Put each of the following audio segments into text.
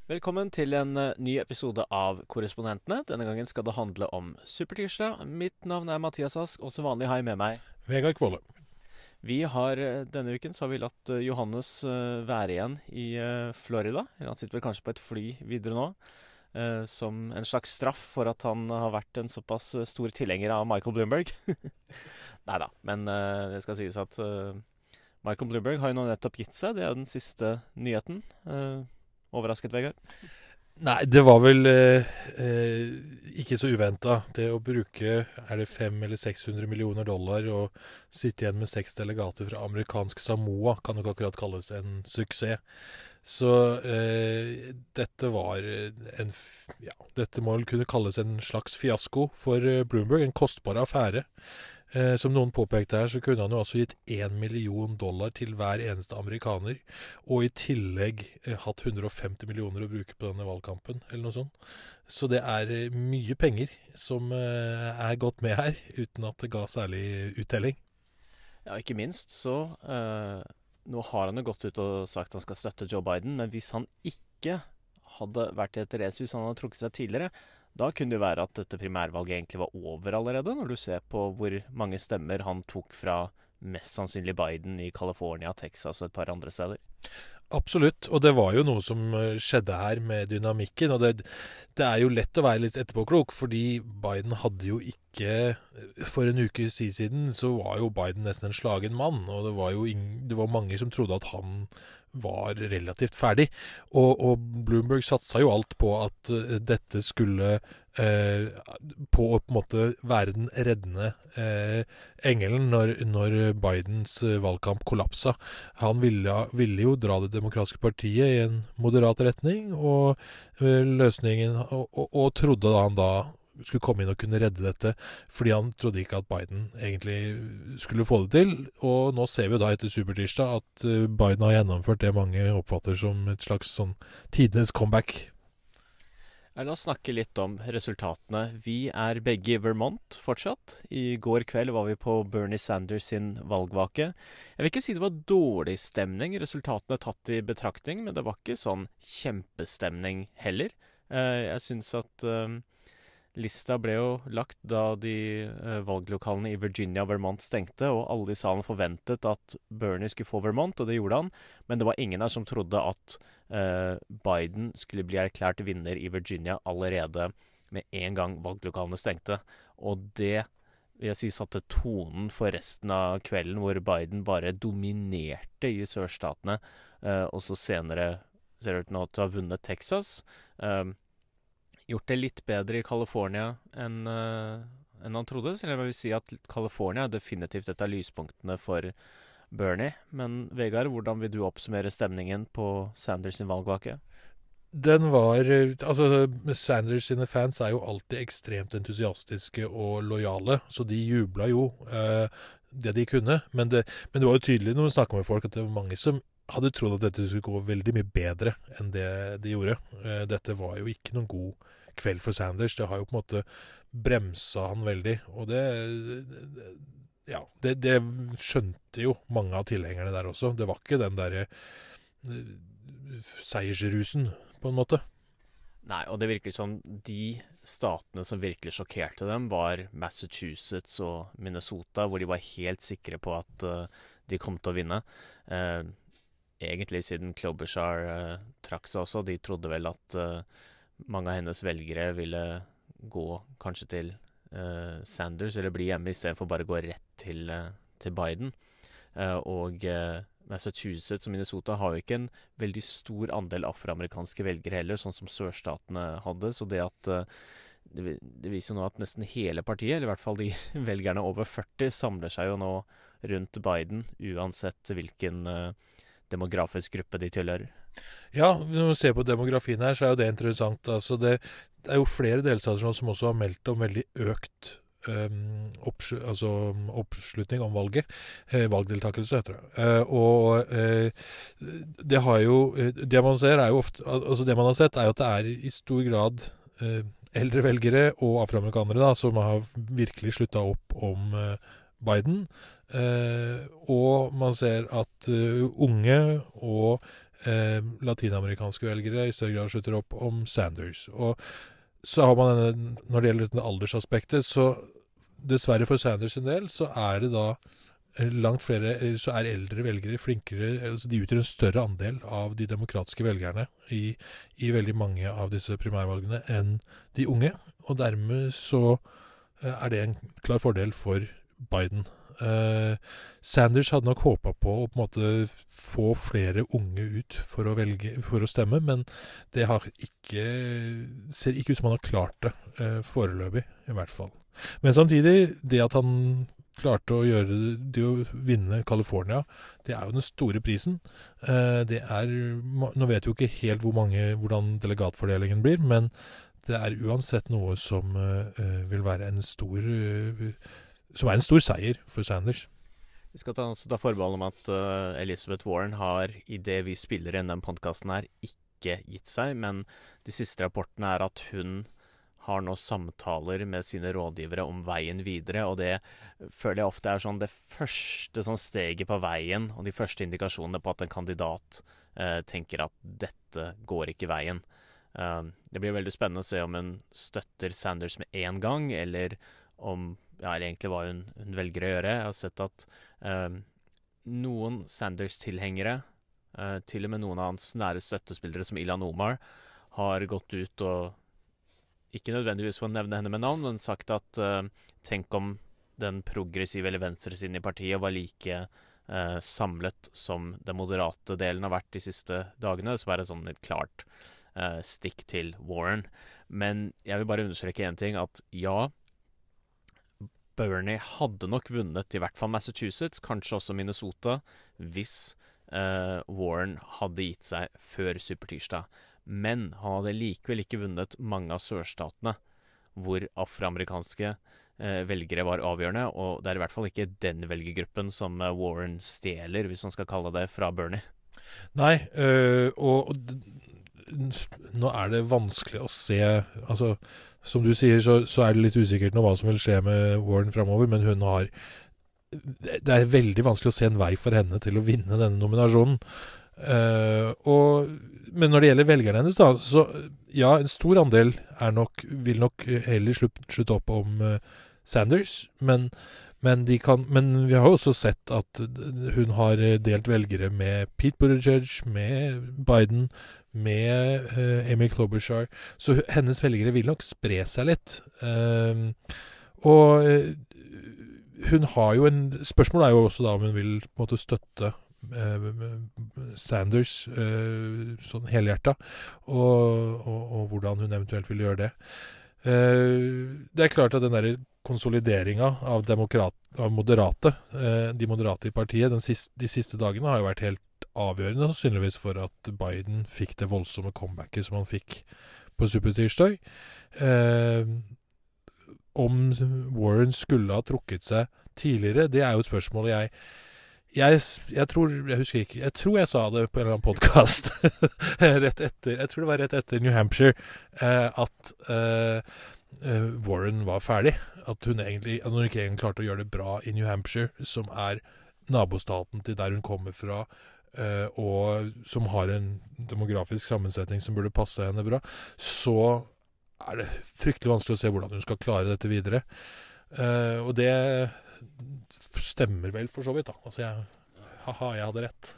Velkommen til en ny episode av Korrespondentene. Denne gangen skal det handle om Supertirsdag. Mitt navn er Mathias Ask, og som vanlig har jeg med meg. Vegard Kvåle. Denne uken så har vi latt Johannes være igjen i Florida. Han sitter vel kanskje på et fly videre nå, som en slags straff for at han har vært en såpass stor tilhenger av Michael Bloomberg. Neida, men det skal sies at Michael Bloomberg har jo nå nettopp gitt seg. Det er den siste nyheten. Overrasket, Vegard? Nei, det var vel ikke så uventet. Det å bruke, er det 500 eller 600 millioner dollar og sitte igjen med 6 delegater fra amerikansk Samoa, kan jo ikke akkurat kalles en suksess. Så dette var dette må vel kunne kalles en slags fiasko for Bloomberg, en kostbar affære. Som noen påpekte her, så kunne han jo altså gitt $1 million til hver eneste amerikaner, og i tillegg hatt 150 millioner å bruke på denne valgkampen, eller noe sånt. Så det er mye penger som er gått med her, uten at det ga særlig uttelling. Ja, ikke minst så nå har han jo gått ut og sagt han skal støtte Joe Biden, men hvis han ikke hadde vært etter det, hvis han hadde trukket seg tidligere, da kunne det være at dette primærvalget egentlig var over allerede, når du ser på hvor mange stemmer han tok fra mest sannsynlig Biden i California, Texas og et par andre steder. Absolutt, og det var jo noe som skjedde her med dynamikken, og det er jo lett å være litt etterpåklok, fordi Biden hadde jo ikke, for en uke siden så var jo Biden nesten en slagen mann, og det var mange som trodde at han var relativt ferdig, og Bloomberg satsa jo alt på at dette skulle på å på en måte være den reddende engelen når Bidens valgkamp kollapsa. Han ville jo dra det demokratiske partiet i en moderat retning, og løsningen, og trodde da han skulle komme inn og kunne redde dette, fordi han trodde ikke at Biden egentlig skulle få det til. Og nå ser vi jo da etter Supertirsdag at Biden har gjennomført det mange oppfatter som et slags sånn tidenes comeback. La oss snakke litt om resultatene. Vi er begge i Vermont fortsatt. I går kveld var vi på Bernie Sanders sin valgvake. Jeg vil ikke si det var dårlig stemning, resultatene tatt i betraktning, men det var ikke sånn kjempestemning heller. Jeg synes at lista ble jo lagt da de valglokalene i Virginia og Vermont stengte, og alle i salen forventet at Bernie skulle få Vermont, og det gjorde han. Men det var ingen der som trodde at Biden skulle bli erklært vinner i Virginia allerede med en gang valglokalene stengte. Og det vil jeg si satte tonen for resten av kvelden, hvor Biden bare dominerte i sørstatene, og så senere ser det ut nå til å ha vunnet Texas. Gjort det litt bedre i California enn han trodde, så jeg vil si at California er definitivt et av lyspunktene for Bernie. Men Vegard, hvordan vil du oppsummere stemningen på Sanders sin valgvake? Den var, altså Sanders sine fans er jo alltid ekstremt entusiastiske og lojale, så de jubla jo det de kunne, men det var jo tydelig når vi snakket med folk at det var mange som hadde trodd at dette skulle gå veldig mye bedre enn det de gjorde. Dette var jo ikke noen god kveld for Sanders. Det har jo på en måte bremsa han veldig, og det skjønte jo mange av tilhengerne der også. Det var ikke den der seiersrusen, på en måte. Nei, og det virker som de statene som virkelig sjokkerte dem var Massachusetts og Minnesota, hvor de var helt sikre på at de kom til å vinne. Egentlig siden Klobuchar trakk seg også. De trodde vel at mange av hennes velgere ville gå kanskje til Sanders, eller bli hjemme i stedet for bare gå rett til Biden. Og Massachusetts og Minnesota har jo ikke en veldig stor andel afroamerikanske velgere heller, sånn som sørstatene hadde. Så det at det viser nå at nesten hele partiet, eller i hvert fall de velgerne over 40, samler seg jo nå rundt Biden, uansett hvilken demografisk gruppe de tilhører. Ja, når vi ser på demografien her, så er jo det interessant. Altså det er jo flere delstater som også har meldt om veldig økt oppslutning om valget. Valgdeltakelse, heter det. Det har jo det man ser er jo ofte, altså det man har sett er jo at det er i stor grad eldre velgere og afroamerikanere da, som har virkelig sluttet opp om Biden. Og man ser at unge og latinamerikanske velgere i større grad slutter opp om Sanders. Og så har man denne, når det gjelder dette aldersaspektet, så dessverre for Sanders en del, så er det da langt flere, så er eldre velgere flinkere, altså de utgjør en større andel av de demokratiske velgerne i veldig mange av disse primærvalgene enn de unge, og dermed så er det en klar fordel for Biden. Sanders hadde nok håpet på å på en måte få flere unge ut for å stemme, men det ser ikke ut som han har klart det, foreløpig i hvert fall. Men samtidig, det at han klarte å det å vinne California, det er jo den store prisen. Nå vet vi jo ikke helt hvordan delegatfordelingen blir, men det er uansett noe som vil være en stor seier for Sanders. Vi skal ta forbehold om at Elizabeth Warren har, i det vi spiller inn den podcasten her, ikke gitt seg, men de siste rapportene er at hun har nå samtaler med sine rådgivere om veien videre, og det føler jeg ofte er sånn det første sånn steget på veien, og de første indikasjonene på at en kandidat tenker at dette går ikke veien. Det blir veldig spennende å se om hun støtter Sanders med en gang, eller egentlig hva hun velger å gjøre. Jeg har sett at noen Sanders-tilhengere, til og med noen av hans nære støttespillere som Ilhan Omar, har gått ut og ikke nødvendigvis for å nevne henne med navn, men sagt at tenk om den progressive eller venstresiden i partiet var like samlet som den moderate delen har vært de siste dagene, så er det sånn et klart stikk til Warren. Men jeg vil bare understreke en ting, at ja, Bernie hadde nok vunnet i hvert fall Massachusetts, kanskje også Minnesota, hvis Warren hadde gitt seg før supertirsdag. Men han hadde likevel ikke vunnet mange av sørstatene hvor afroamerikanske velgere var avgjørende, og det er i hvert fall ikke den velgergruppen som Warren stjeler, hvis man skal kalle det, fra Bernie. Nei, og nå er det vanskelig å se, altså som du sier, så er det litt usikkert nå hva som vil skje med Warren fremover, men det er veldig vanskelig å se en vei for henne til å vinne denne nominasjonen. Men når det gjelder velgerne hennes, da, så ja, en stor andel vil nok heller slutte opp om Sanders, men vi har jo også sett at hun har delt velgere med Pete Buttigieg, med Biden, med Amy Klobuchar, så hennes velgere vil nok spre seg litt. Og hun har jo spørsmålet er jo også da om hun vil på en måte støtte Sanders sånn helhjertet, og hvordan hun eventuelt vil gjøre det. Det er klart at den der konsolideringen av moderate, de moderate i partiet de siste dagene har jo vært helt avgjørende, sannsynligvis for at Biden fikk det voldsomme comebacket som han fikk på supertirsdag. Om Warren skulle ha trukket seg tidligere, det er jo et spørsmål jeg tror jeg sa det på en eller annen podcast jeg tror det var rett etter New Hampshire at Warren var ferdig, at hun ikke egentlig klarte å gjøre det bra i New Hampshire, som er nabostaten til der hun kommer fra, og som har en demografisk sammensetning som burde passe henne bra, så er det fryktelig vanskelig å se hvordan hun skal klare dette videre. Og det stemmer vel for så vidt da. Altså jeg hadde rett.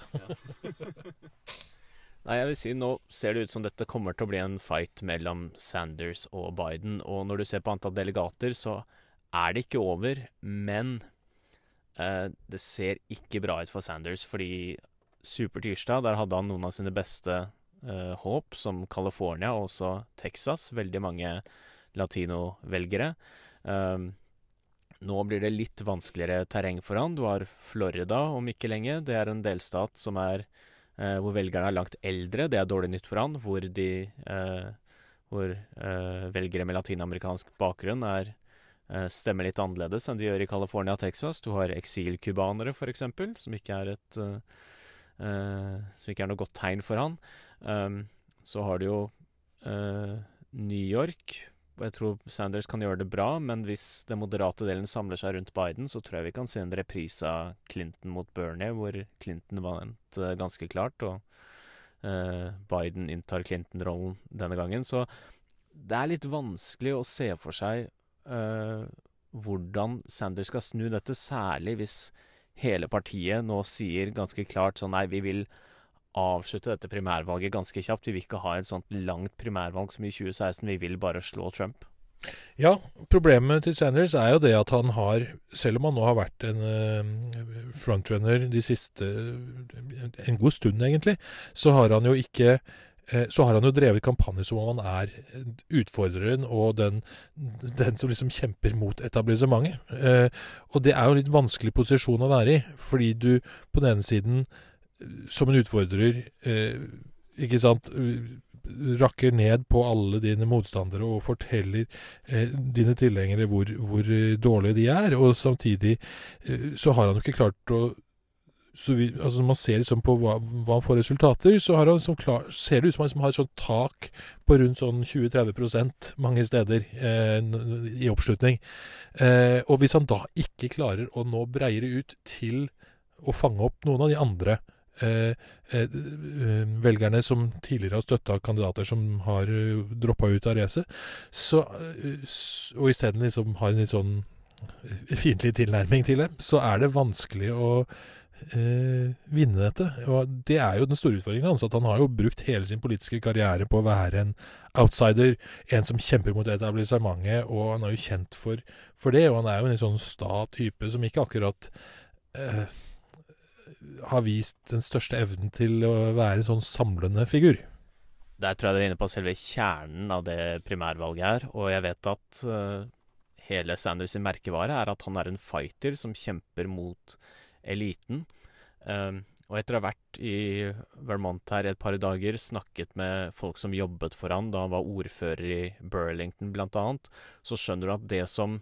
Nei, jeg vil si, nå ser det ut som dette kommer til å bli en fight mellom Sanders og Biden, og når du ser på antall delegater, så er det ikke over, men det ser ikke bra ut for Sanders, fordi supertirsdag, der hadde han noen av sine beste håp, som California og også Texas, veldig mange latino-velgere. Nå blir det litt vanskeligere terreng for han. Du har Florida om ikke lenge. Det er en delstat som hvor velgerne er langt eldre. Det er dårlig nytt for han. Hvor velgere med latinamerikansk bakgrunn stemmer litt annerledes enn de gjør i California og Texas. Du har eksilkubanere, for eksempel, som ikke er noe godt tegn for han. Så har du jo New York. Jeg tror Sanders kan gjøre det bra, men hvis den moderate delen samler seg rundt Biden, så tror jeg vi kan se en reprise av Clinton mot Bernie, hvor Clinton vant ganske klart, og Biden inntar Clinton-rollen denne gangen. Så det er litt vanskelig å se for seg hvordan Sanders skal snu dette, særlig hvis hele partiet nå sier ganske klart sånn nei, vi vil avslutte dette primærvalget ganske kjapt. Vi vil ikke ha et sånt langt primærvalg som i 2016. Vi vil bare slå Trump. Ja, problemet til Sanders er jo det at han har, selv om han nå har vært en frontrunner de siste en god stund egentlig, så har han jo ikke så har han jo drevet kampanje som om han er utfordreren og den som liksom kjemper mot etablissementet. Og det er jo en litt vanskelig posisjon å være i, fordi du på den ene siden som en utfordrer, ikke sant, rakker ned på alle dine motstandere og forteller dine tilhengere hvor dårlige de er, og samtidig så har han jo ikke klart å altså når man ser liksom på hva han får resultater, så har han liksom ser det ut som han har et sånt tak på rundt sånn 20-30% mange steder i oppslutning. Og hvis han da ikke klarer å nå breiere ut til å fange opp noen av de andre velgerne som tidligere har støttet kandidater som har droppet ut av racet, og i stedet liksom har en litt sånn fiendtlig tilnærming til dem, så er det vanskelig å vinne dette. Og det er jo den store utfordringen hans, at han har jo brukt hele sin politiske karriere på å være en outsider, en som kjemper mot etablissementet, og han er jo kjent for det, og han er jo en sånn sta type som ikke akkurat har vist den største evnen til å være en sånn samlende figur. Der tror jeg dere er inne på selve kjernen av det primærvalget her, og jeg vet at hele Sanders' merkevare er at han er en fighter som kjemper mot eliten. Og etter å ha vært i Vermont her et par dager, snakket med folk som jobbet for han da han var ordfører i Burlington blant annet, så skjønner du at det som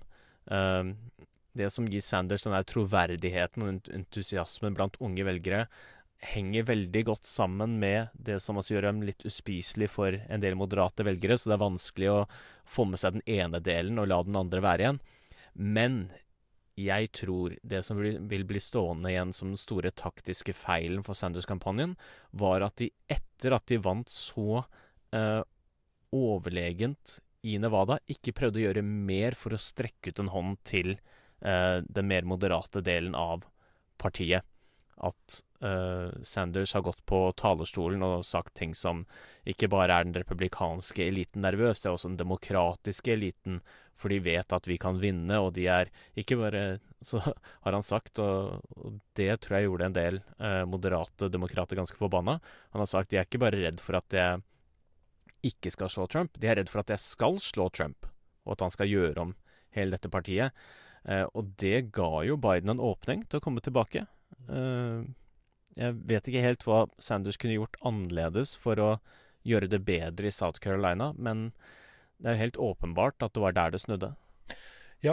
gir Sanders den der troverdigheten og entusiasmen blant unge velgere, henger veldig godt sammen med det som også gjør dem litt uspiselig for en del moderate velgere, så det er vanskelig å få med seg den ene delen og la den andre være igjen. Men jeg tror det som vil bli stående igjen som den store taktiske feilen for Sanders-kampanjen, var at de etter at de vant så overlegent i Nevada, ikke prøvde å gjøre mer for å strekke ut en hånd til den mer moderate delen av partiet. At Sanders har gått på talerstolen og sagt ting som ikke bare er den republikanske eliten nervøs, det er også den demokratiske eliten, for de vet at vi kan vinne, og de er ikke bare, så har han sagt, og det tror jeg gjorde en del moderate demokrater ganske forbanna. Han har sagt de er ikke bare redd for at jeg ikke skal slå Trump, de er redd for at jeg skal slå Trump, og at han skal gjøre om hele dette partiet. Og det ga jo Biden en åpning til å komme tilbake. Jeg vet ikke helt hva Sanders kunne gjort annerledes for å gjøre det bedre i South Carolina, men det er helt åpenbart at det var der det snudde. Ja,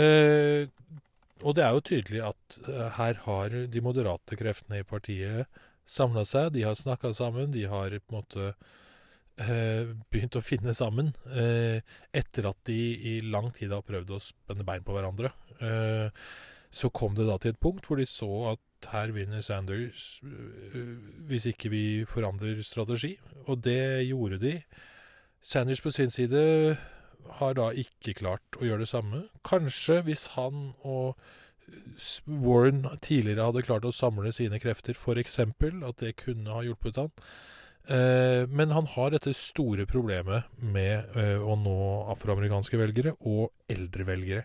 og det er jo tydelig at her har de moderate kreftene i partiet samlet seg, de har snakket sammen, de har på en måte begynt å finne sammen etter at de i lang tid har prøvd å spenne bein på hverandre. Så kom det da til et punkt hvor de så at her vinner Sanders hvis ikke vi forandrer strategi, og det gjorde de. Sanders på sin side har da ikke klart å gjøre det samme. Kanskje hvis han og Warren tidligere hadde klart å samle sine krefter, for eksempel, at det kunne ha hjulpet han. Men han har dette store problemet med å nå afroamerikanske velgere og eldre velgere.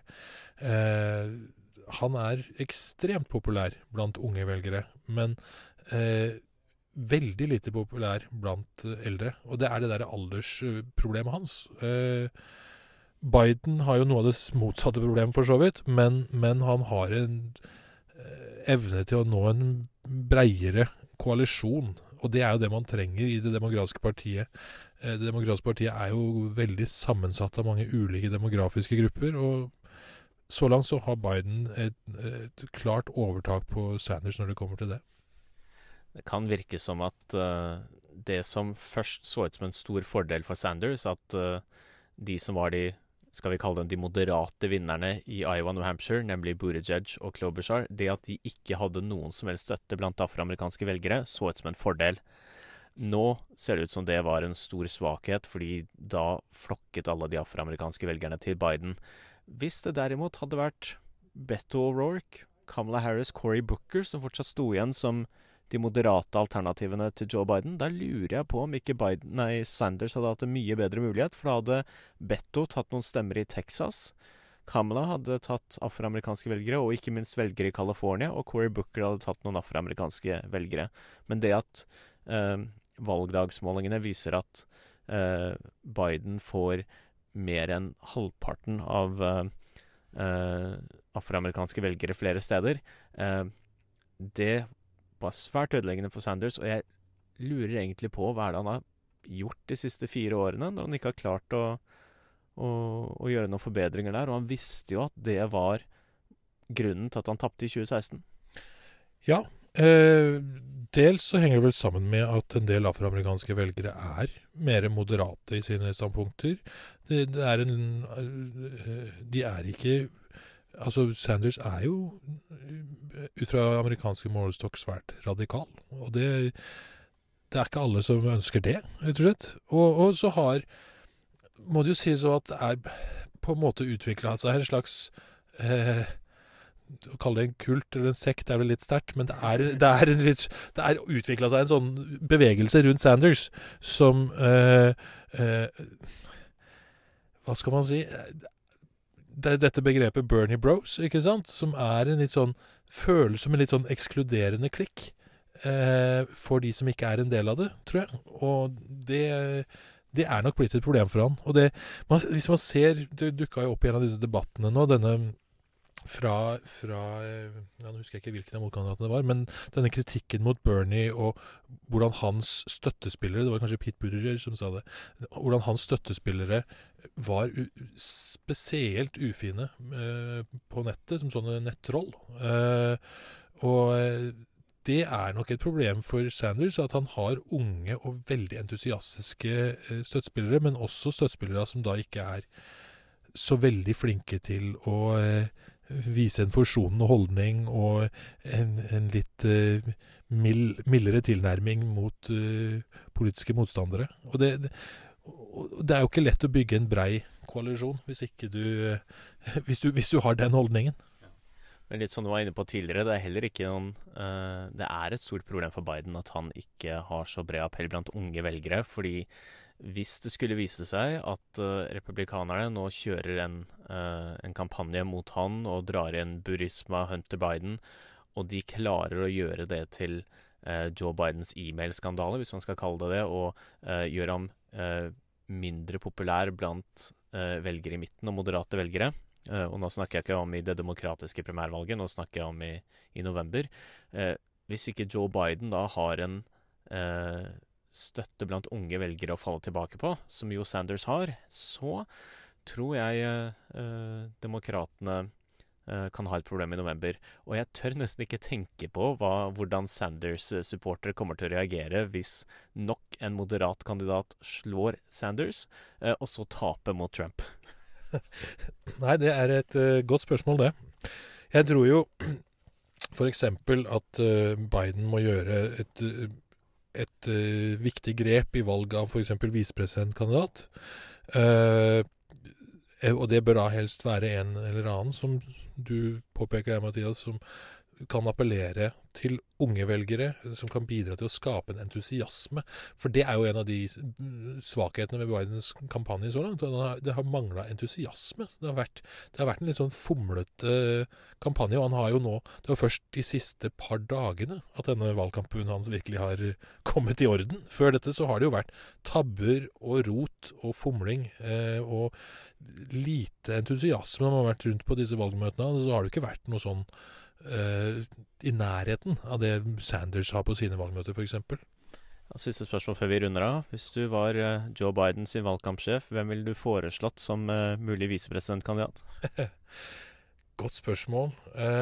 Han er ekstremt populær blant unge velgere, men veldig lite populær blant eldre. Og det er det der aldersproblemet hans. Biden har jo noe av det motsatte problemet for så vidt, men han har en evne til å nå en breiere koalisjon. Og det er jo det man trenger i det demokratiske partiet. Det demokratiske partiet er jo veldig sammensatt av mange ulike demografiske grupper, og så langt så har Biden et klart overtak på Sanders når det kommer til det. Det kan virke som at det som først så ut som en stor fordel for Sanders, at de som var skal vi kalle dem de moderate vinnerne i Iowa, New Hampshire, nemlig Buttigieg og Klobuchar, det at de ikke hadde noen som helst støtte blant afroamerikanske velgere, så ut som en fordel. Nå ser det ut som det var en stor svakhet, fordi da flokket alle de afroamerikanske velgerne til Biden. Hvis det derimot hadde vært Beto O'Rourke, Kamala Harris, Cory Booker, som fortsatt sto igjen som de moderate alternativene til Joe Biden, da lurer jeg på om ikke Sanders hadde hatt en mye bedre mulighet, for da hadde Beto tatt noen stemmer i Texas. Kamala hadde tatt afroamerikanske velgere, og ikke minst velgere i California, og Cory Booker hadde tatt noen afroamerikanske velgere. Men det at valgdagsmålingene viser at Biden får mer enn halvparten av afroamerikanske velgere flere steder, det var svært ødeleggende for Sanders, og jeg lurer egentlig på hva er det han har gjort de siste 4 årene, når han ikke har klart å gjøre noen forbedringer der, og han visste jo at det var grunnen til at han tappte i 2016. Ja, dels så henger det vel sammen med at en del afroamerikanske velgere er mer moderate i sine standpunkter. De er ikke... Altså, Sanders er jo ut fra amerikanske målestokk svært radikal, og det er ikke alle som ønsker det, rett og slett. Og så må det jo sies at det er på en måte utviklet seg en slags, å kalle det en kult eller en sekt er vel litt sterkt, men det er utviklet seg en sånn bevegelse rundt Sanders som, hva skal man si, det er dette begrepet Bernie Bros, ikke sant? Som er en litt sånn, føles som en litt sånn ekskluderende klikk for de som ikke er en del av det, tror jeg. Og det er nok blitt et problem for han. Og hvis man ser, det dukket jo opp i en av disse debattene nå, denne fra nå husker jeg ikke hvilken av motkandidatene det var, men denne kritikken mot Bernie og hvordan hans støttespillere, det var kanskje Pete Buttigieg som sa det, hvordan hans støttespillere var spesielt ufine på nettet, som sånne nettroll. Og det er nok et problem for Sanders, at han har unge og veldig entusiastiske støttespillere, men også støttespillere som da ikke er så veldig flinke til å vise en forsonende holdning og en litt mildere tilnærming mot politiske motstandere. Og det er jo ikke lett å bygge en brei koalisjon hvis du har den holdningen. Men litt som du var inne på tidligere, det er heller ikke det er et stort problem for Biden at han ikke har så bred appell blant unge velgere, fordi hvis det skulle vise seg at republikanerne nå kjører en kampanje mot han og drar inn Burisma, Hunter Biden, og de klarer å gjøre det til Joe Bidens e-mail-skandale, hvis man skal kalle det det, og gjøre ham mindre populær blant velgere i midten og moderate velgere. Og nå snakker jeg ikke om i det demokratiske primærvalget, nå snakker jeg om i november. Hvis ikke Joe Biden da har en støtte blant unge velgere å falle tilbake på, som jo Sanders har, så tror jeg demokratene kan ha et problem i november. Og jeg tør nesten ikke tenke på hvordan Sanders-supportere kommer til å reagere hvis nok en moderat kandidat slår Sanders, og så taper mot Trump. Nei, det er et godt spørsmål, det. Jeg tror jo for eksempel at Biden må gjøre et viktig grep i valget av for eksempel visepresidentkandidat. Og det bør da helst være en eller annen, som du påpeker her, Mathias, som kan appellere til unge velgere, som kan bidra til å skape en entusiasme. For det er jo en av de svakhetene ved Bidens kampanje så langt. Det har manglet entusiasme. Det har vært en litt sånn fomlete kampanje, og han har jo nå, det var først de siste par dagene at denne valgkampen hans virkelig har kommet i orden. Før dette så har det jo vært tabber og rot og fomling, og lite entusiasme når man har vært rundt på disse valgmøtene, så har det ikke vært noe sånn i nærheten av det Sanders har på sine valgmøter, for eksempel. Ja, siste spørsmål før vi runder av. Hvis du var Joe Biden sin valgkampsjef, hvem ville du foreslått som mulig visepresidentkandidat? Godt spørsmål.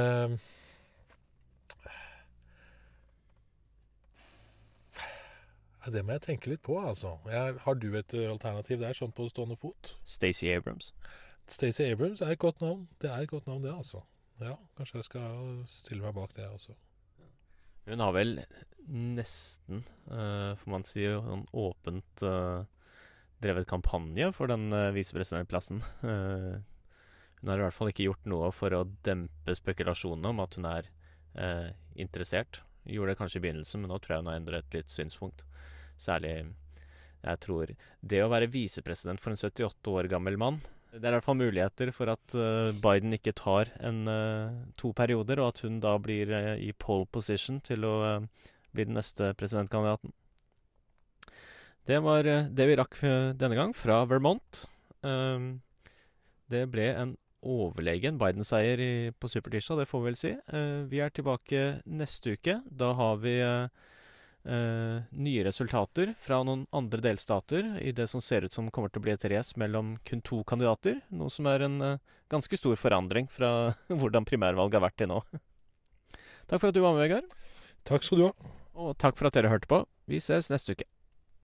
Det må jeg tenke litt på, altså. Har du et alternativ der, sånn på stående fot? Stacey Abrams. Stacey Abrams er et godt navn. Det er et godt navn, det, altså. Ja, kanskje jeg skal stille meg bak det også. Hun har vel nesten, får man si, en åpent drevet kampanje for den visepresidentplassen. Hun har i hvert fall ikke gjort noe for å dempe spekulasjonene om at hun er interessert. Gjorde det kanskje i begynnelsen, men nå tror jeg hun har endret litt synspunkt. Særlig, jeg tror, det å være visepresident for en 78 år gammel mann, det er i hvert fall muligheter for at Biden ikke tar 2 perioder, og at hun da blir i pole position til å bli den neste presidentkandidaten. Det var det vi rakk denne gang fra Vermont. Det ble en overlegen Biden-seier på Supertirsdag, det får vi vel si. Vi er tilbake neste uke. Da har vi nye resultater fra noen andre delstater i det som ser ut som kommer til å bli et race mellom kun 2 kandidater, noe som er en ganske stor forandring fra hvordan primærvalget har vært til nå. Takk for at du var med, Vegard. Takk skal du ha. Og takk for at dere hørte på. Vi ses neste uke.